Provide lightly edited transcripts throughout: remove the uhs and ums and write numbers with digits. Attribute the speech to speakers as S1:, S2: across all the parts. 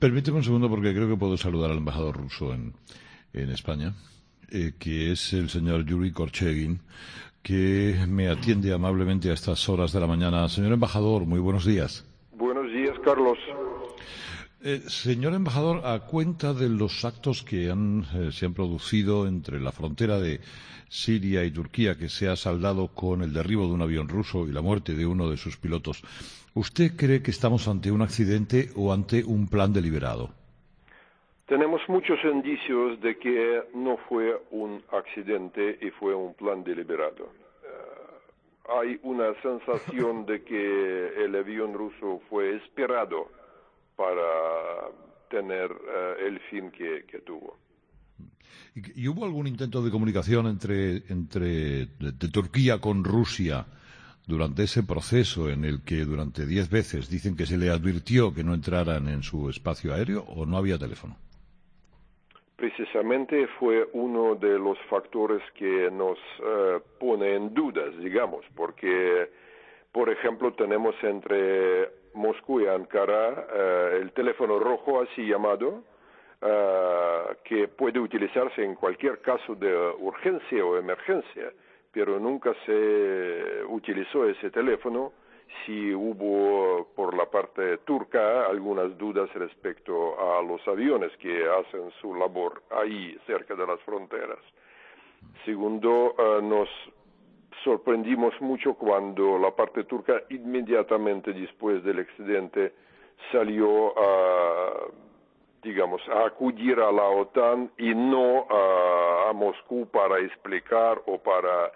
S1: Permíteme un segundo porque creo que puedo saludar al embajador ruso en España, que es el señor Yuri Korchegin, que me atiende amablemente a estas horas de la mañana. Señor embajador, muy buenos días.
S2: Buenos días, Carlos.
S1: Señor embajador, a cuenta de los actos que se han producido entre la frontera de Siria y Turquía, que se ha saldado con el derribo de un avión ruso y la muerte de uno de sus pilotos, ¿usted cree que estamos ante un accidente o ante un plan deliberado?
S2: Tenemos muchos indicios de que no fue un accidente y fue un plan deliberado. Hay una sensación de que el avión ruso fue esperado para tener el fin que tuvo.
S1: ¿Y hubo algún intento de comunicación de Turquía con Rusia durante ese proceso en el que durante 10 veces dicen que se le advirtió que no entraran en su espacio aéreo, o no había teléfono?
S2: Precisamente fue uno de los factores que nos pone en dudas, digamos, porque, por ejemplo, tenemos entre Moscú y Ankara el teléfono rojo, así llamado, que puede utilizarse en cualquier caso de urgencia o emergencia, pero nunca se utilizó ese teléfono si hubo por la parte turca algunas dudas respecto a los aviones que hacen su labor ahí cerca de las fronteras. Segundo, nos sorprendimos mucho cuando la parte turca inmediatamente después del accidente salió a acudir a la OTAN y no a Moscú para explicar o para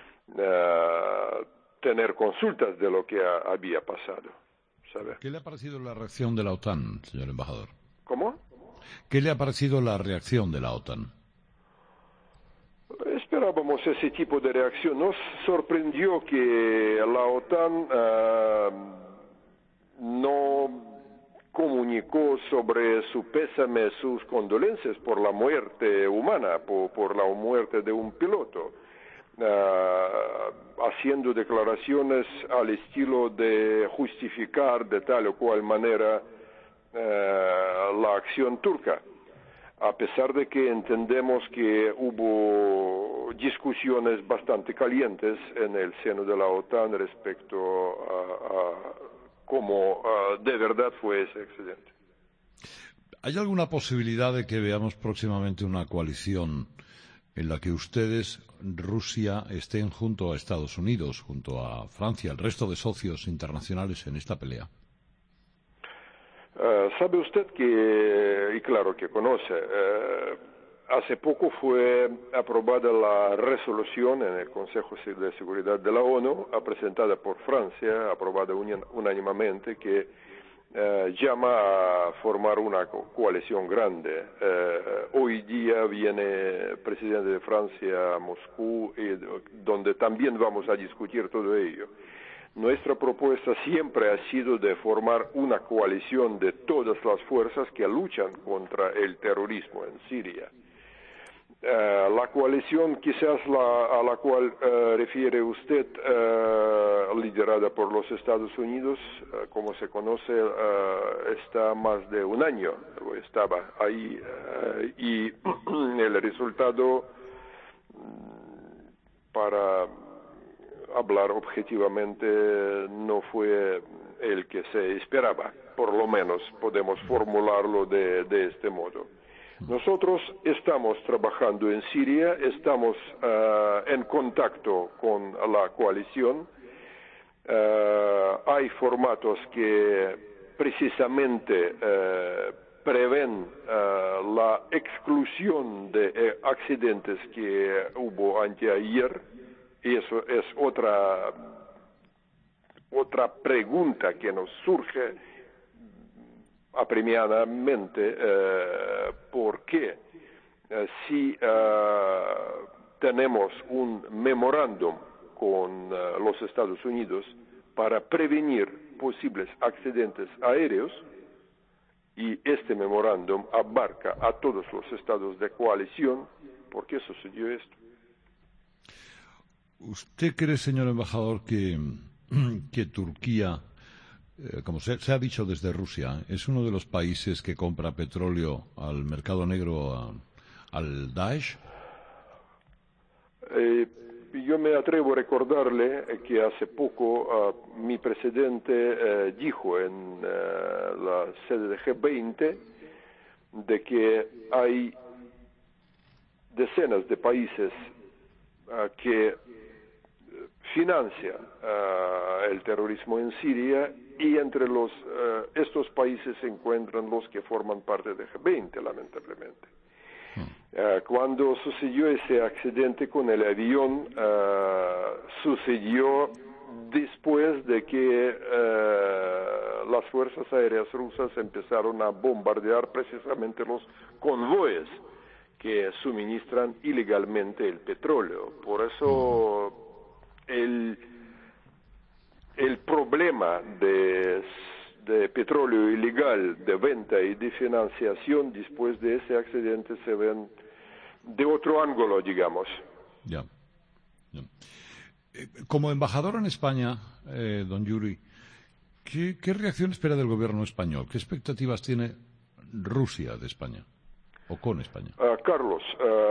S2: tener consultas de lo que había pasado, ¿sabe?
S1: ¿Qué le ha parecido la reacción de la OTAN, señor embajador?
S2: ¿Cómo?
S1: ¿Qué le ha parecido la reacción de la OTAN?
S2: Esperábamos ese tipo de reacción. Nos sorprendió que la OTAN no comunicó sobre su pésame, sus condolencias por la muerte humana, por la muerte de un piloto, haciendo declaraciones al estilo de justificar de tal o cual manera la acción turca, a pesar de que entendemos que hubo discusiones bastante calientes en el seno de la OTAN respecto a cómo de verdad fue ese accidente.
S1: ¿Hay alguna posibilidad de que veamos próximamente una coalición en la que ustedes, Rusia, estén junto a Estados Unidos, junto a Francia, el resto de socios internacionales en esta pelea?
S2: Sabe usted que, y claro que conoce, hace poco fue aprobada la resolución en el Consejo de Seguridad de la ONU, presentada por Francia, aprobada unánimemente, que llama a formar una coalición grande. Hoy día viene el presidente de Francia a Moscú, donde también vamos a discutir todo ello. Nuestra propuesta siempre ha sido de formar una coalición de todas las fuerzas que luchan contra el terrorismo en Siria. La coalición quizás a la cual refiere usted, liderada por los Estados Unidos, como se conoce, está más de un año, estaba ahí, y el resultado, para hablar objetivamente, no fue el que se esperaba. Por lo menos podemos formularlo de este modo. Nosotros estamos trabajando en Siria, estamos en contacto con la coalición. Hay formatos que precisamente prevén la exclusión de accidentes que hubo anteayer, y eso es otra pregunta que nos surge apremiadamente, ¿por qué si tenemos un memorándum con los Estados Unidos para prevenir posibles accidentes aéreos, y este memorándum abarca a todos los estados de coalición, ¿por qué sucedió esto?
S1: ¿Usted cree, señor embajador, que Turquía como se ha dicho desde Rusia, es uno de los países que compra petróleo al mercado negro, al Daesh.
S2: Yo me atrevo a recordarle que hace poco mi presidente dijo en la sede de G20 de que hay decenas de países que financian el terrorismo en Siria, y entre estos países se encuentran los que forman parte de G20, lamentablemente. Cuando sucedió ese accidente con el avión, sucedió después de que las fuerzas aéreas rusas empezaron a bombardear precisamente los convoyes que suministran ilegalmente el petróleo. Por eso el problema de petróleo ilegal, de venta y de financiación después de ese accidente se ven de otro ángulo, digamos.
S1: Ya. Como embajador en España, don Yuri, ¿qué reacción espera del gobierno español? ¿Qué expectativas tiene Rusia de España o con España?
S2: Carlos,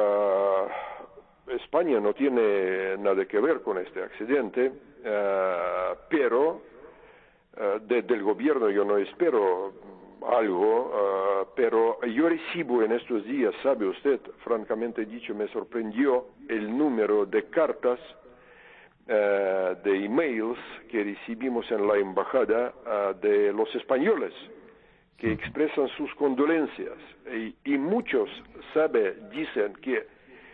S2: España no tiene nada que ver con este accidente, pero del gobierno yo no espero algo, pero yo recibo en estos días, sabe usted, francamente dicho, me sorprendió el número de cartas, de emails que recibimos en la embajada de los españoles que expresan sus condolencias, y muchos, dicen que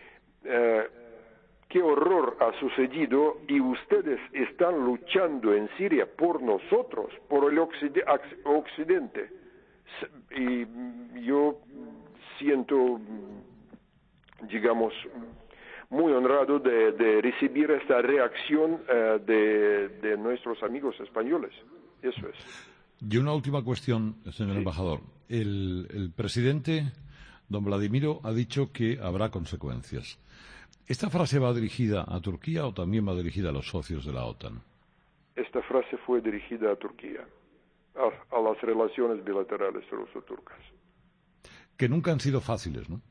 S2: qué horror ha sucedido y ustedes están luchando en Siria por nosotros, por el occidente. Y yo siento, digamos, muy honrado de recibir esta reacción de nuestros amigos españoles. Eso es.
S1: Y una última cuestión, señor embajador. El presidente, don Vladimiro, ha dicho que habrá consecuencias. ¿Esta frase va dirigida a Turquía o también va dirigida a los socios de la OTAN?
S2: Esta frase fue dirigida a Turquía, a las relaciones bilaterales ruso-turcas.
S1: Que nunca han sido fáciles, ¿no?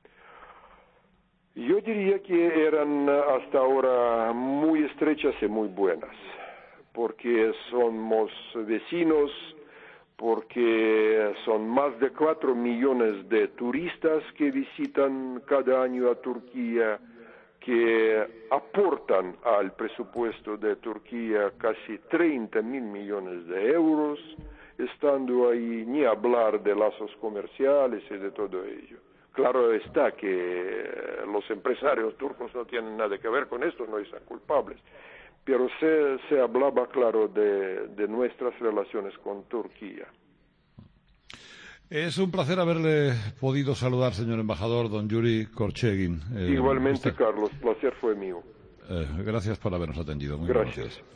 S2: Yo diría que eran hasta ahora muy estrechas y muy buenas, porque somos vecinos, porque son más de 4 millones de turistas que visitan cada año a Turquía, que aportan al presupuesto de Turquía casi 30.000 millones de euros, estando ahí, ni hablar de lazos comerciales y de todo ello. Claro está que los empresarios turcos no tienen nada que ver con esto, no están culpables, pero se hablaba, claro, de nuestras relaciones con Turquía.
S1: Es un placer haberle podido saludar, señor embajador, don Yuri Korchagin.
S2: Igualmente, Carlos, placer fue mío.
S1: Gracias por habernos atendido. Muy
S2: gracias.